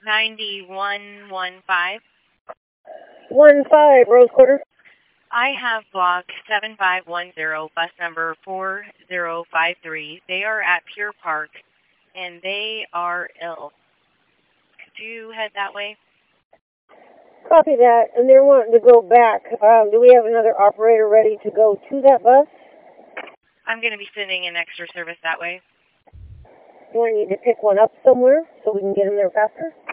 9115. 15, Rose Quarter. I have block 7510, bus number 4053. They are at Pure Park, and they are ill. Could you head that way? Copy that, and they're wanting to go back. Do we have another operator ready to go to that bus? I'm going to be sending an extra service that way. Do I need to pick one up somewhere so we can get them there faster?